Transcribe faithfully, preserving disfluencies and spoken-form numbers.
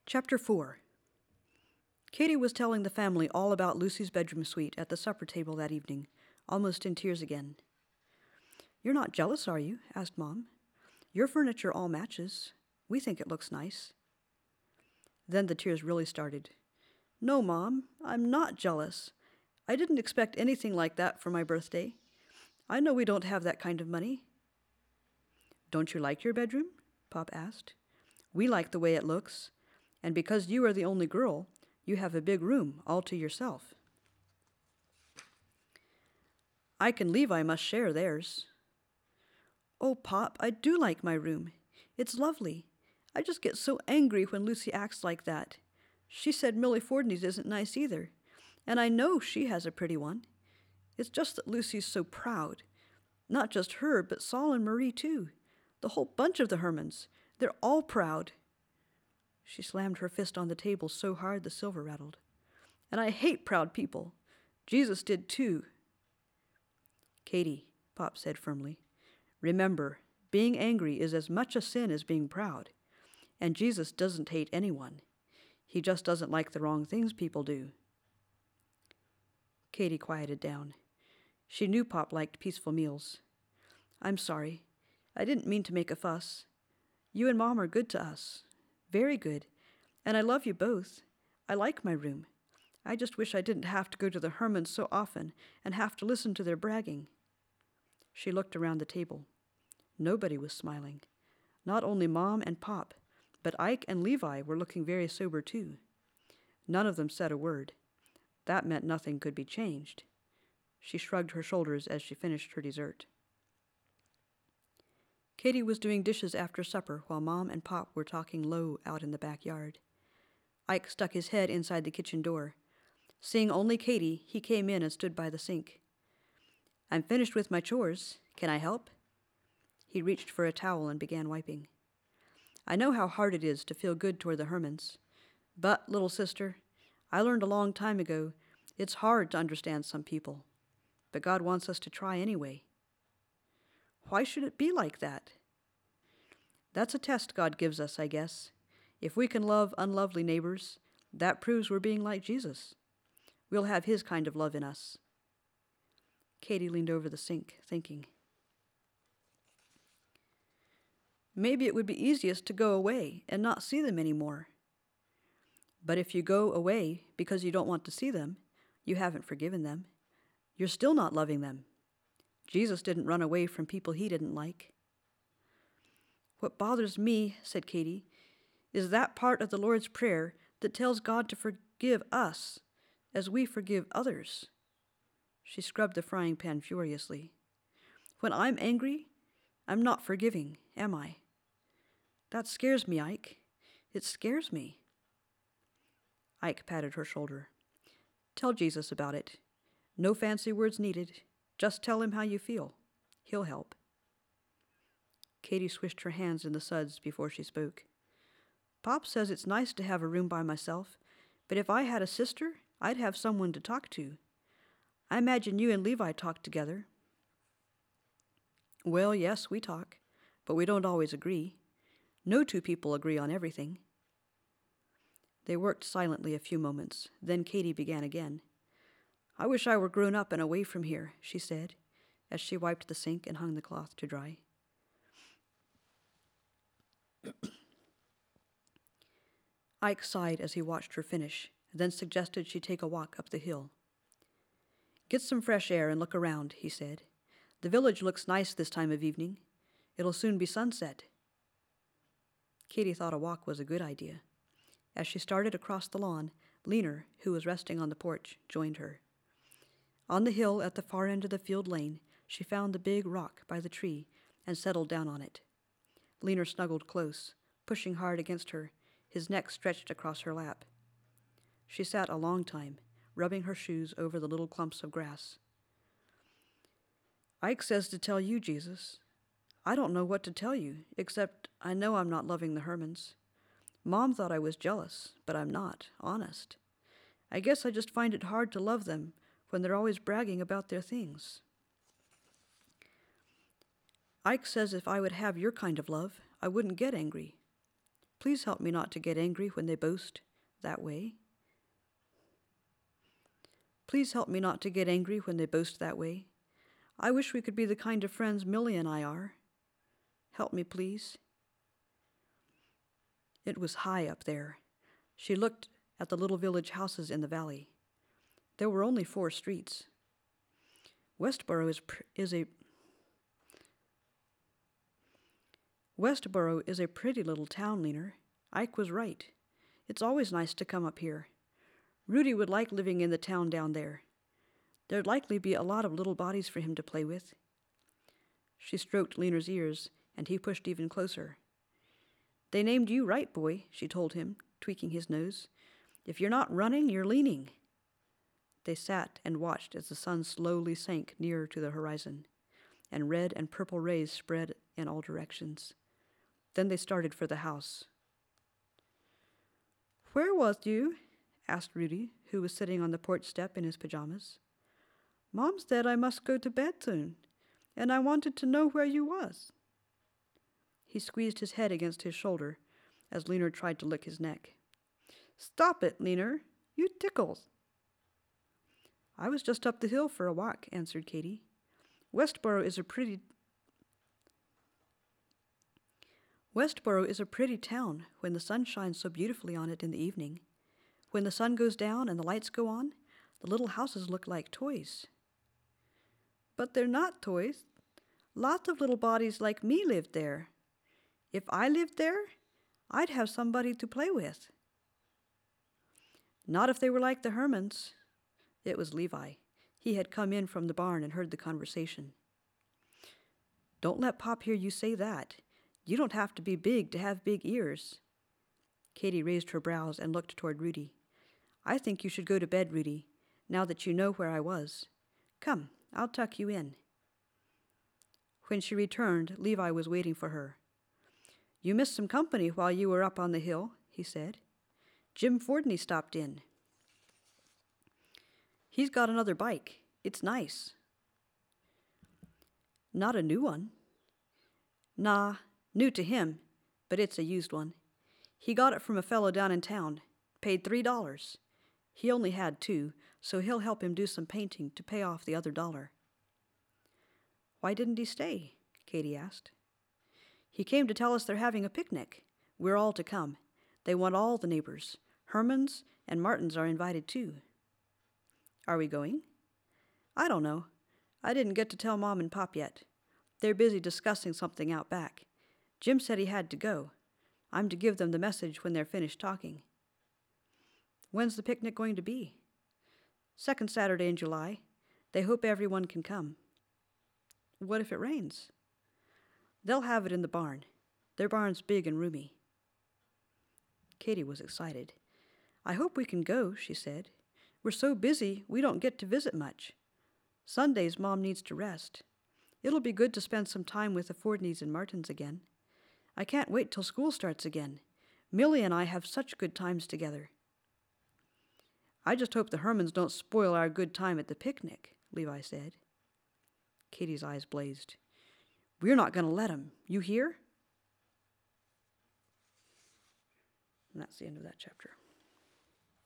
Chapter four. Katie was telling the family all about Lucy's bedroom suite at the supper table that evening, almost in tears again. "You're not jealous, are you?" asked Mom. "Your furniture all matches. We think it looks nice." Then the tears really started. "No, Mom, I'm not jealous. I didn't expect anything like that for my birthday. I know we don't have that kind of money." "Don't you like your bedroom?" Pop asked. "We like the way it looks, and because you are the only girl, you have a big room all to yourself." "Ike and Levi must share theirs." "Oh, Pop, I do like my room. It's lovely. I just get so angry when Lucy acts like that. She said Millie Fordney's isn't nice either, and I know she has a pretty one. It's just that Lucy's so proud. Not just her, but Saul and Marie too. The whole bunch of the Hermans. They're all proud." She slammed her fist on the table so hard the silver rattled. "And I hate proud people. Jesus did too." "Katie," Pop said firmly, "remember, being angry is as much a sin as being proud. And Jesus doesn't hate anyone. He just doesn't like the wrong things people do." Katie quieted down. She knew Pop liked peaceful meals. "I'm sorry. I didn't mean to make a fuss. You and Mom are good to us. Very good. And I love you both. I like my room. I just wish I didn't have to go to the Hermans so often and have to listen to their bragging." She looked around the table. Nobody was smiling. Not only Mom and Pop, but Ike and Levi were looking very sober too. None of them said a word. That meant nothing could be changed. She shrugged her shoulders as she finished her dessert. Katie was doing dishes after supper while Mom and Pop were talking low out in the backyard. Ike stuck his head inside the kitchen door. Seeing only Katie, he came in and stood by the sink. "I'm finished with my chores. Can I help?" He reached for a towel and began wiping. "I know how hard it is to feel good toward the Hermans. But, little sister, I learned a long time ago it's hard to understand some people. But God wants us to try anyway." "Why should it be like that?" "That's a test God gives us, I guess. If we can love unlovely neighbors, that proves we're being like Jesus. We'll have his kind of love in us." Katie leaned over the sink, thinking. "Maybe it would be easiest to go away and not see them anymore." "But if you go away because you don't want to see them, you haven't forgiven them. You're still not loving them. Jesus didn't run away from people he didn't like." "What bothers me," said Katie, "is that part of the Lord's Prayer that tells God to forgive us as we forgive others." She scrubbed the frying pan furiously. "When I'm angry, I'm not forgiving, am I? That scares me, Ike. It scares me." Ike patted her shoulder. "Tell Jesus about it. No fancy words needed. Just tell him how you feel. He'll help." Katie swished her hands in the suds before she spoke. "Pop says it's nice to have a room by myself, but if I had a sister, I'd have someone to talk to. I imagine you and Levi talk together." "Well, yes, we talk, but we don't always agree. No two people agree on everything." They worked silently a few moments. Then Katie began again. "I wish I were grown up and away from here," she said, as she wiped the sink and hung the cloth to dry. Ike sighed as he watched her finish, then suggested she take a walk up the hill. "Get some fresh air and look around," he said. "The village looks nice this time of evening. It'll soon be sunset." Katie thought a walk was a good idea. As she started across the lawn, Leaner, who was resting on the porch, joined her. On the hill at the far end of the field lane, she found the big rock by the tree and settled down on it. Leaner snuggled close, pushing hard against her, his neck stretched across her lap. She sat a long time, rubbing her shoes over the little clumps of grass. "Ike says to tell you, Jesus. I don't know what to tell you, except I know I'm not loving the Hermans. Mom thought I was jealous, but I'm not, honest. I guess I just find it hard to love them when they're always bragging about their things. Ike says if I would have your kind of love, I wouldn't get angry." Please help me not to get angry when they boast that way. Please help me not to get angry when they boast that way. I wish we could be the kind of friends Millie and I are. Help me, please. It was high up there. She looked at the little village houses in the valley. There were only four streets. Westboro is, pr- is a Westboro is a pretty little town, Leaner. Ike was right. It's always nice to come up here. Rudy would like living in the town down there. There'd likely be a lot of little bodies for him to play with. She stroked Leaner's ears, and he pushed even closer. They named you right, boy, she told him, tweaking his nose. If you're not running, you're leaning. They sat and watched as the sun slowly sank nearer to the horizon, and red and purple rays spread in all directions. Then they started for the house. Where was you? Asked Rudy, who was sitting on the porch step in his pajamas. Mom said I must go to bed soon, and I wanted to know where you was. He squeezed his head against his shoulder as Leaner tried to lick his neck. Stop it, Leaner. You tickles. I was just up the hill for a walk, answered Katie. Westboro is a pretty Westboro is a pretty town when the sun shines so beautifully on it in the evening. When the sun goes down and the lights go on, the little houses look like toys. But they're not toys. Lots of little bodies like me lived there. If I lived there, I'd have somebody to play with. Not if they were like the Hermans. It was Levi. He had come in from the barn and heard the conversation. Don't let Pop hear you say that. You don't have to be big to have big ears. Katie raised her brows and looked toward Rudy. I think you should go to bed, Rudy, now that you know where I was. Come, I'll tuck you in. When she returned, Levi was waiting for her. You missed some company while you were up on the hill, he said. Jim Fordney stopped in. He's got another bike. It's nice. Not a new one. Nah, new to him, but it's a used one. He got it from a fellow down in town, paid three dollars. He only had two, so he'll help him do some painting to pay off the other dollar. Why didn't he stay? Katie asked. He came to tell us they're having a picnic. We're all to come. They want all the neighbors. Hermans and Martins are invited too. Are we going? I don't know. I didn't get to tell Mom and Pop yet. They're busy discussing something out back. Jim said he had to go. I'm to give them the message when they're finished talking. When's the picnic going to be? Second Saturday in July. They hope everyone can come. What if it rains? They'll have it in the barn. Their barn's big and roomy. Katie was excited. I hope we can go, she said. We're so busy we don't get to visit much. Sundays Mom needs to rest. It'll be good to spend some time with the Fordneys and Martins again. I can't wait till school starts again. Millie and I have such good times together. I just hope the Hermans don't spoil our good time at the picnic, Levi said. Katie's eyes blazed. We're not going to let 'em. You hear? And that's the end of that chapter.